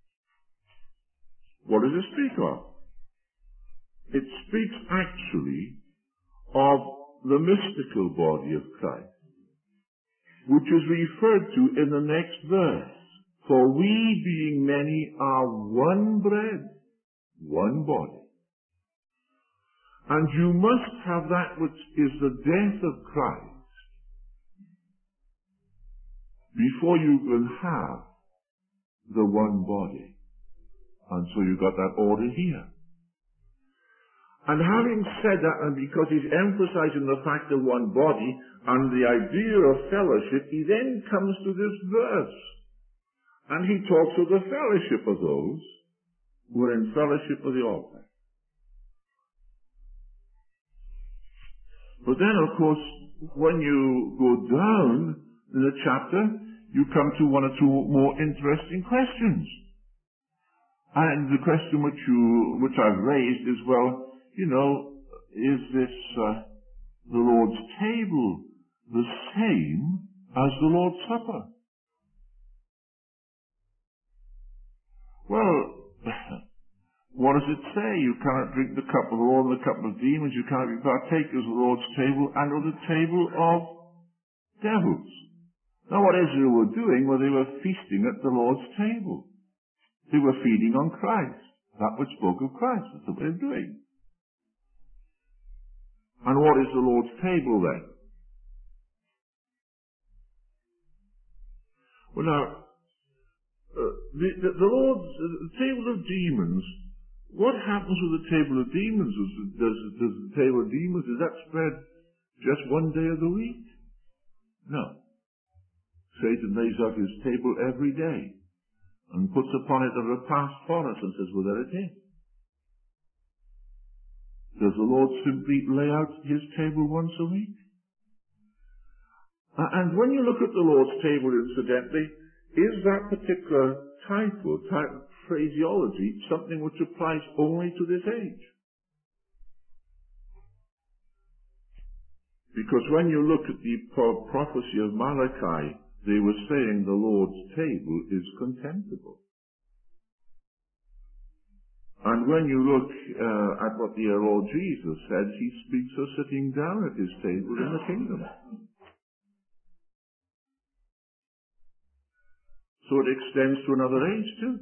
What does it speak of? It speaks actually of the mystical body of Christ, which is referred to in the next verse. For we, being many, are one bread, one body. And you must have that which is the death of Christ before you can have the one body. And so you got that order here. And having said that, and because he's emphasizing the fact of one body and the idea of fellowship, he then comes to this verse. And he talks of the fellowship of those who are in fellowship with the altar. But then, of course, when you go down in the chapter, you come to one or two more interesting questions. And the question which I've raised is, well, is this the Lord's table the same as the Lord's Supper? Well, what does it say? You cannot drink the cup of the Lord and the cup of demons. You cannot be partakers of the Lord's table and of the table of devils. Now, what Israel were doing was they were feasting at the Lord's table. They were feeding on Christ, that which spoke of Christ. That's what they're doing. And what is the Lord's table then? Well, now, the Lord's table of demons. What happens with the table of demons? Does the table of demons, is that spread just one day of the week? No. Satan lays out his table every day and puts upon it a repast for us and says, well, there it is. Does the Lord simply lay out his table once a week? And when you look at the Lord's table, incidentally, is that particular type of phraseology something which applies only to this age? Because when you look at the prophecy of Malachi, they were saying the Lord's table is contemptible. And when you look at what the Lord Jesus said, he speaks of sitting down at his table in the kingdom. So it extends to another age too.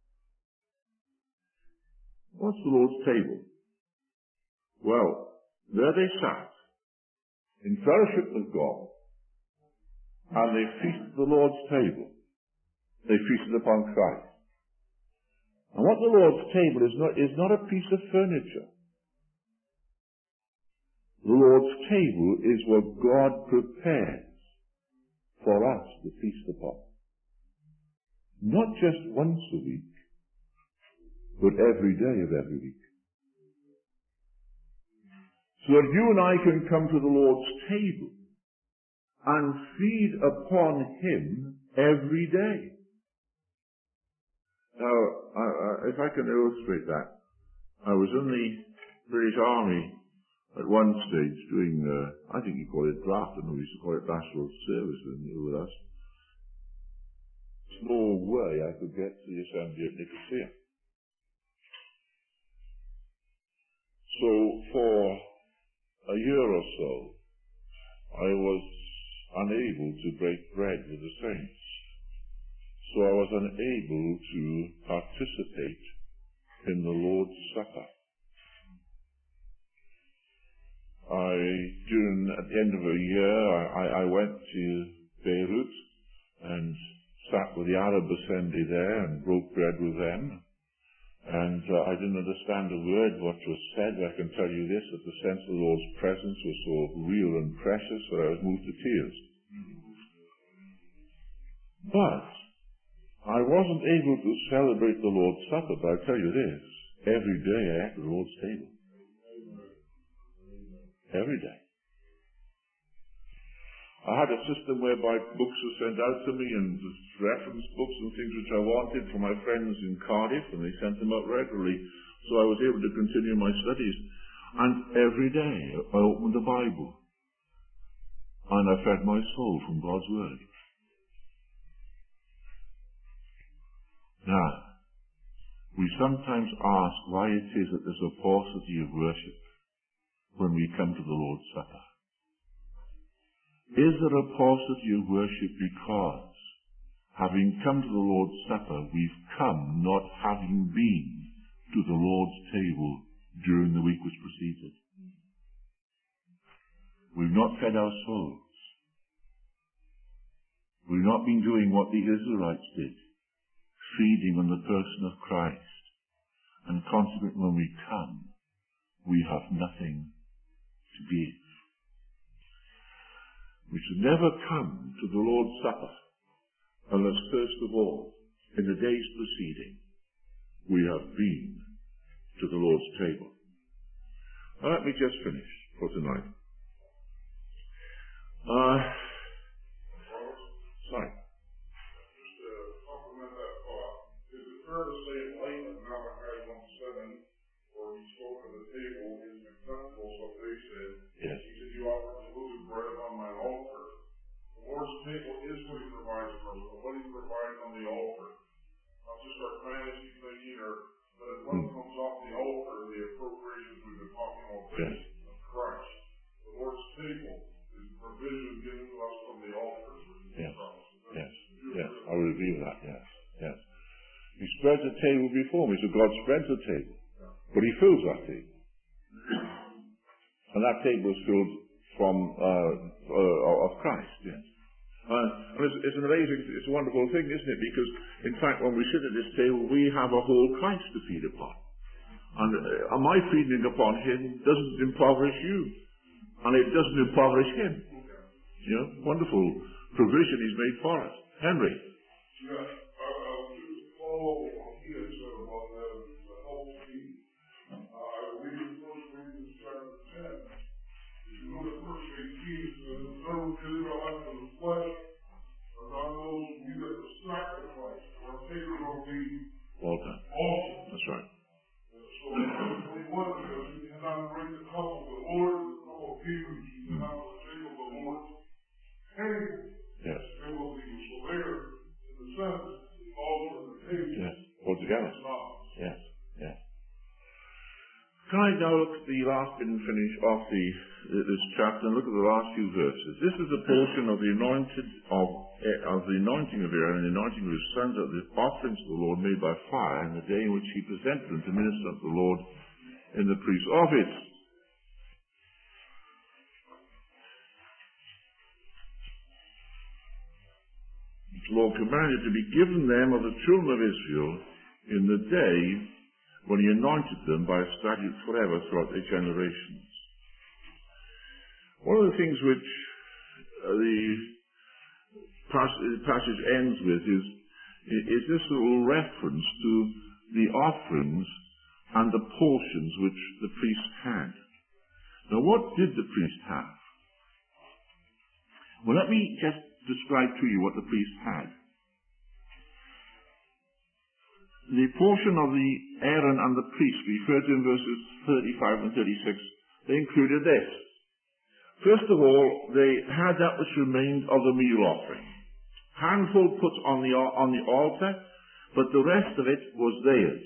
What's the Lord's table? Well, there they sat, in fellowship with God, and they feasted the Lord's table. They feasted upon Christ. And what the Lord's table is not a piece of furniture. The Lord's table is what God prepares for us to feast upon. Not just once a week, but every day of every week. So that you and I can come to the Lord's table and feed upon him every day. Now, if I can illustrate that, I was in the British Army at one stage doing, I think you call it drafting, or we used to call it national service with us. There's no way I could get to the assembly at Nicosia. So for a year or so, I was unable to break bread with the saints. So I was unable to participate in the Lord's Supper. At the end of a year, I went to Beirut and sat with the Arab assembly there and broke bread with them. And I didn't understand a word what was said. I can tell you this, that the sense of the Lord's presence was so real and precious that I was moved to tears. But I wasn't able to celebrate the Lord's Supper, but I'll tell you this, every day I ate at the Lord's table. Every day. I had a system whereby books were sent out to me, and reference books and things which I wanted from my friends in Cardiff, and they sent them out regularly, so I was able to continue my studies. And every day I opened the Bible, and I fed my soul from God's Word. Now, we sometimes ask why it is that there's a paucity of worship when we come to the Lord's Supper. Is there a paucity of worship because, having come to the Lord's Supper, we've come not having been to the Lord's table during the week which preceded? We've not fed our souls. We've not been doing what the Israelites did, feeding on the person of Christ, and consequently when we come, we have nothing to give. We should never come to the Lord's Supper unless first of all, in the days preceding, we have been to the Lord's table. Now let me just finish for tonight. Sorry. Compliment that thought. Is it fair to say late in Malachi 1:7, where he spoke of the table is an acceptable salvation? Yes. He said, "You offer polluted bread on my altar." The Lord's table is what he provides for us, what he provides on the altar. Not just our fantasy thing either, but as what comes off the altar, the appropriations we've been talking about of Christ. The Lord's table is the provision given to us from the altar. Yes. Yes, I would agree with that, yes. He spreads a table before me, so God spreads a table. But he fills that table. And that table is filled from of Christ, yes. And it's an amazing, it's a wonderful thing, isn't it? Because, in fact, when we sit at this table, we have a whole Christ to feed upon. And my feeding upon him doesn't impoverish you. And it doesn't impoverish him. You know, wonderful provision he's made for us. Henry. Yeah, just follow what he had said about the health feed. I believe in 1 Corinthians chapter 10. If you go to verse 18, it says, "Observe Israel after the flesh, but not those who eat at the sacrifice, or takers of the Altar. That's right. So, verse 21 says, "You cannot break the cup of the Lord, the cup of Hebrews, you cannot partake of the Lord's table." Yes. So there, in the sense, the altar and the table. Yes. All together. Yes. Can I now look at the last bit and finish off this chapter and look at the last few verses? This is a portion of the anointing of Aaron and the anointing of his sons of the offerings to the Lord made by fire in the day in which he presented them to minister unto the Lord in the priest's office. The Lord commanded to be given them of the children of Israel in the day when he anointed them by a statute forever throughout their generations. One of the things which the passage ends with is this little reference to the offerings and the portions which the priest had. Now, what did the priest have? Well, let me just describe to you what the priest had. The portion of the Aaron and the priest referred to in verses 35 and 36, they included this. First of all, they had that which remained of the meal offering. Handful put on the altar, but the rest of it was theirs.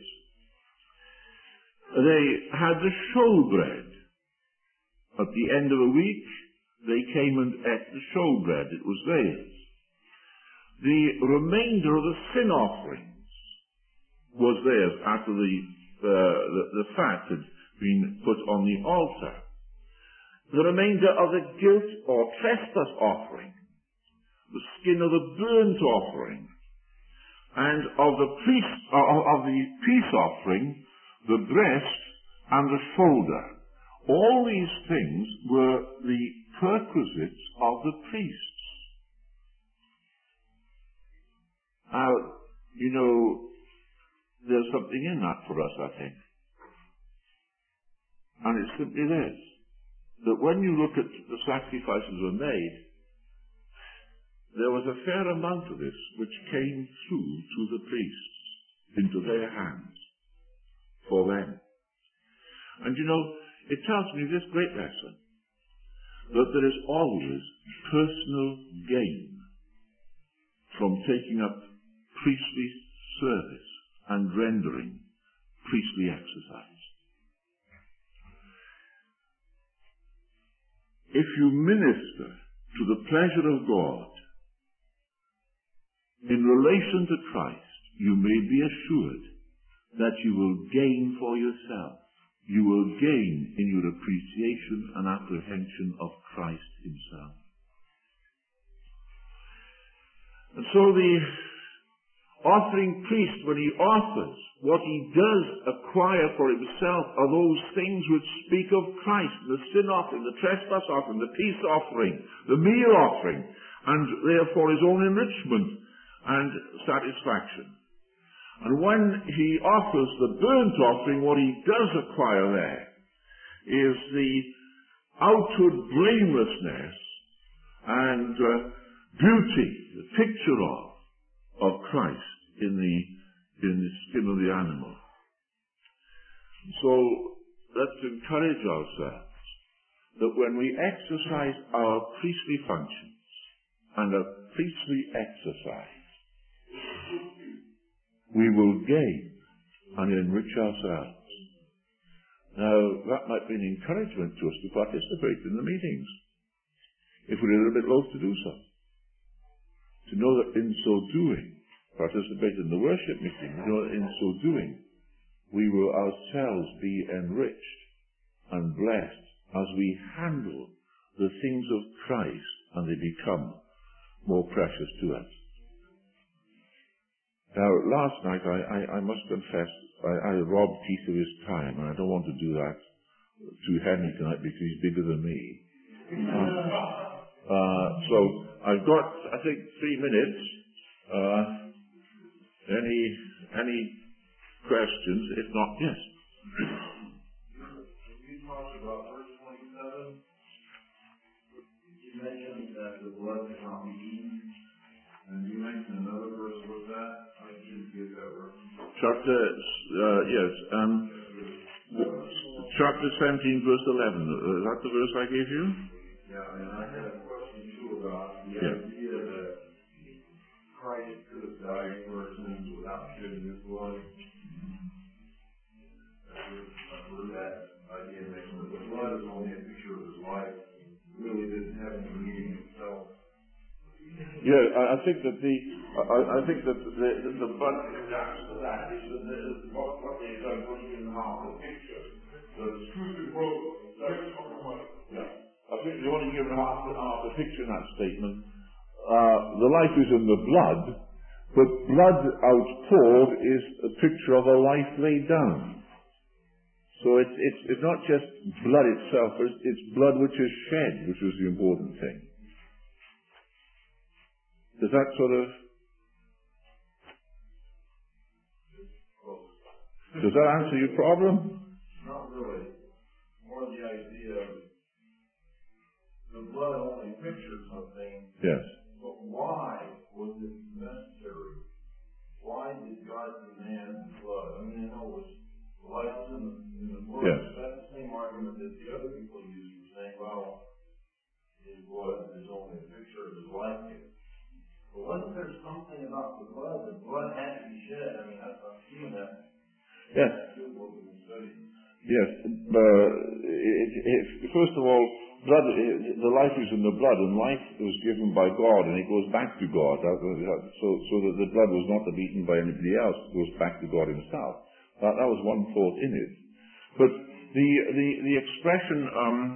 They had the showbread. At the end of a week, they came and ate the showbread. It was theirs. The remainder of the sin offering was theirs after the fat had been put on the altar. The remainder of the guilt or trespass offering, the skin of the burnt offering, and of the peace offering, the breast and the shoulder. All these things were the perquisites of the priests. Now, you know, there's something in that for us, I think. And it's simply this, that when you look at the sacrifices were made, there was a fair amount of this which came through to the priests, into their hands, for them. And you know, it tells me this great lesson, that there is always personal gain from taking up priestly service and rendering priestly exercise. If you minister to the pleasure of God in relation to Christ, you may be assured that you will gain for yourself. You will gain in your appreciation and apprehension of Christ himself. And so the offering priest, when he offers, what he does acquire for himself are those things which speak of Christ: the sin offering, the trespass offering, the peace offering, the meal offering, and therefore his own enrichment and satisfaction. And when he offers the burnt offering, what he does acquire there is the outward blamelessness and beauty, the picture of Christ in the skin of the animal. So let's encourage ourselves that when we exercise our priestly functions and a priestly exercise, we will gain and enrich ourselves. Now, that might be an encouragement to us to participate in the meetings, if we're a little bit loath to do so. To know that in so doing, participate in the worship meeting, to know that in so doing, we will ourselves be enriched and blessed as we handle the things of Christ and they become more precious to us. Now, last night, I must confess, I robbed Keith of his time, and I don't want to do that to Henry tonight because he's bigger than me. So, I've got, I think, 3 minutes. Any questions? If not, yes. You talked about verse 27. You mentioned that the blood cannot be eaten. And you mentioned another verse with that. I didn't get that verse. Yes. Chapter 17, verse 11. Is that the verse I gave you? Yeah, and I had a question too about the idea that Christ could have died for our sins without shedding his blood. I've heard that he had mentioned that the blood is only a picture of his life. It really didn't have any meaning itself. Yeah, I think that the blood adapts to that is what they have done in half the picture. Yeah. I think they only given half the picture in that statement. The life is in the blood, but blood outpoured is a picture of a life laid down. So it's not just blood itself, it's blood which is shed, which is the important thing. Does that sort of... Does that answer your problem? Not really. More the idea of the blood only pictures something. Yes. But why was it necessary? Why did God demand blood? I mean, I know it was life in the blood. Yes. That's the same argument that the other people use for saying, well, his blood is only a picture of his life. But wasn't there something about the blood? The blood had to be shed. I mean, I'm seeing that. Yes. Yes. First of all, blood. The life is in the blood, and life was given by God, and it goes back to God. So that the blood was not eaten by anybody else; it goes back to God Himself. That was one thought in it. But the expression,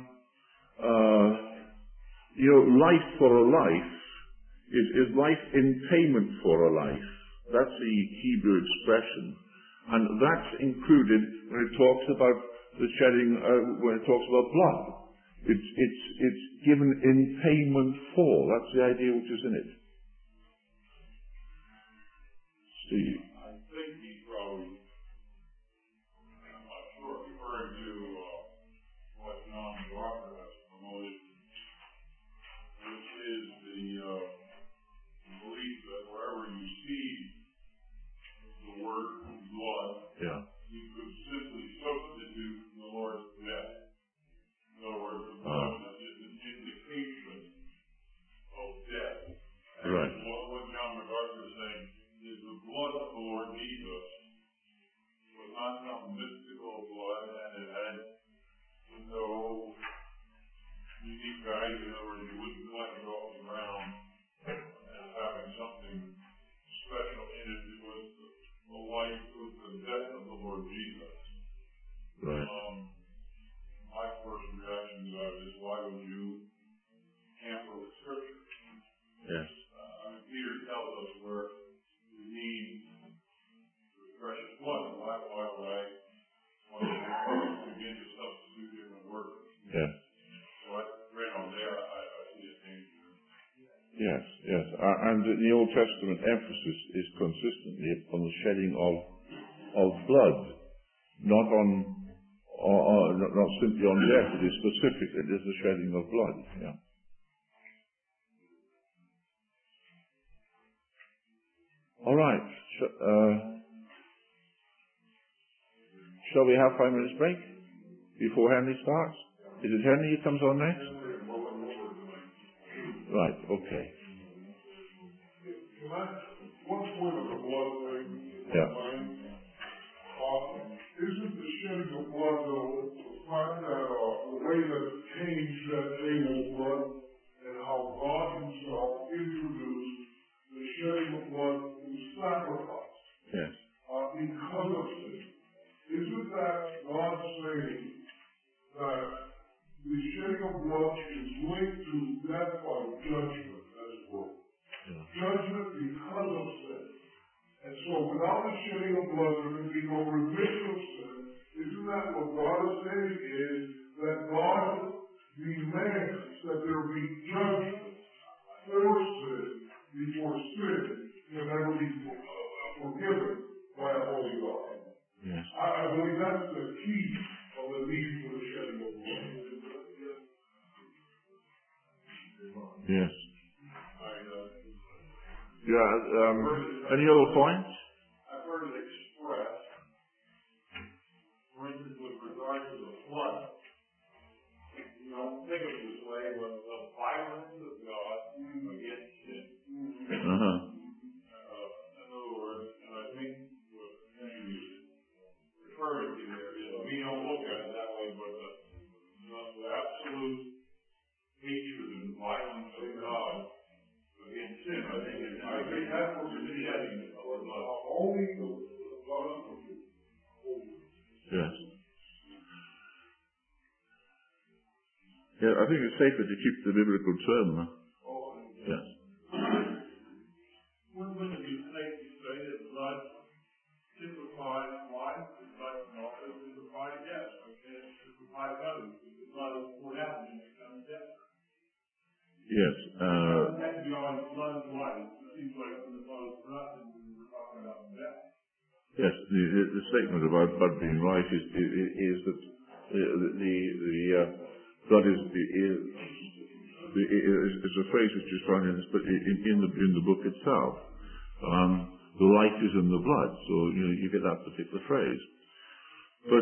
life for a life. Is life in payment for a life. That's the Hebrew expression. And that's included when it talks about the shedding, when it talks about blood. It's given in payment for. That's the idea which is in it. Steve. I think he's probably, I'm not sure, referring to what John Walker has promoted, which is the belief that wherever you see the word blood, Yeah. you could simply substitute the Lord's death. In other words, the blood is an indication of death. Right. What John MacArthur is saying is the blood of the Lord Jesus was not some mystical blood, and it had no unique value. In other words, you wouldn't collect it off the ground as having something special in it. It was the life, it was the death of the Lord Jesus. Right. My first reaction to that is, why would you tamper with Scripture? Yes. Peter tells us where we need the precious blood. Why would I begin to substitute different words? Yes. So right on there, I see a danger. Yes, yes. And the Old Testament emphasis is consistently on the shedding of blood, not simply on death. It is specific. It is the shedding of blood. Yeah. All right. Shall we have 5 minutes break before Henry starts? Is it Henry who comes on next? Right. Okay. One point of the blood thing. Yeah. Isn't the shedding of blood, though, the fact that the way that Cain shed Abel's blood and how God Himself introduced the shedding of blood through sacrifice? Yes. Because of sin. Isn't that God saying that the shedding of blood is linked to death by judgment, as it were? Yeah. Judgment because of sin. And so without the shedding of blood, there can be no remission of sin. Isn't that what God is saying? Is that God demands that there be judgment for sin before sin can ever be forgiven by a holy God. Yes. I believe that's the key of the need for the shedding of blood. Yes. Yeah. Any other points? I've heard it expressed, for instance, with regard to the flood. Think of it this way: when the violence of God against sin. In other words, and I think what Henry is referring to there is, we don't look at it that way, but the absolute hatred and violence of God against sin. I think that's what we're getting. Only the blood of Yes. Yeah, I think it's safer to keep the biblical term. Yes. Wouldn't it be safe to say that blood typifies life? It's like water typifies death. It typifies others. The blood is poured out and it becomes death. Yes. It doesn't have to be always blood is life. It seems like when the blood is corrupted, we're talking about death. Yes, the statement about blood being life is that the blood is a phrase which is found in the book itself. The life is in the blood, so you get that particular phrase. But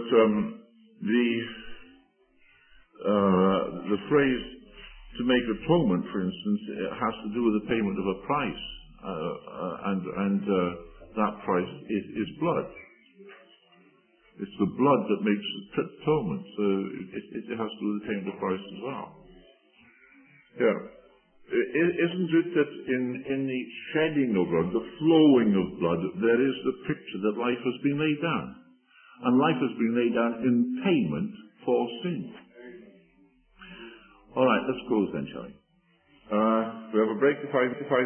the phrase to make atonement, for instance, has to do with the payment of a price, and that price is blood. It's the blood that makes atonement, so it has to do with the payment of price as well. Yeah. Isn't it that in the shedding of blood, the flowing of blood, there is the picture that life has been laid down? And life has been laid down in payment for sin. All right, let's close then, shall we? We have a break to 5